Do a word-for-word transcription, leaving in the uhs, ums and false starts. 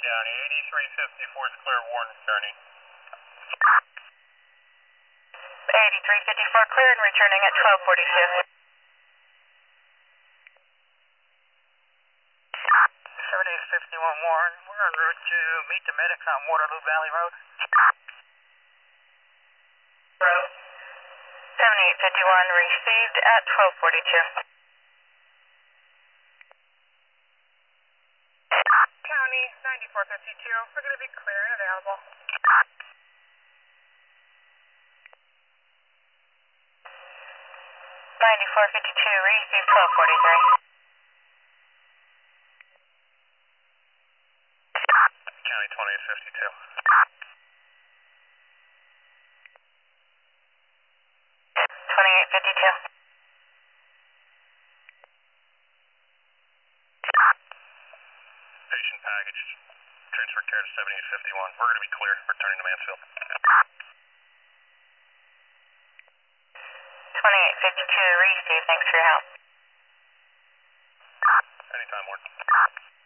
County. eighty-three fifty-four is clear, Warren returning. eighty-three fifty-four clear and returning at twelve forty-two. seventy-eight fifty-one Warren, we're en route to meet the medics on Waterloo Valley Road. Road. seventy-eight fifty-one received at twelve forty-two. County, ninety-four fifty-two, we're going to be clear and available. ninety-four fifty-two received twelve forty-three. County twenty-eight fifty-two. twenty-eight fifty-two. Patient package. Transfer care to seventy-eight fifty-one. We're going to be clear. Returning to Mansfield. twenty-eight fifty-two received. Thanks for your help. Anytime, Warren.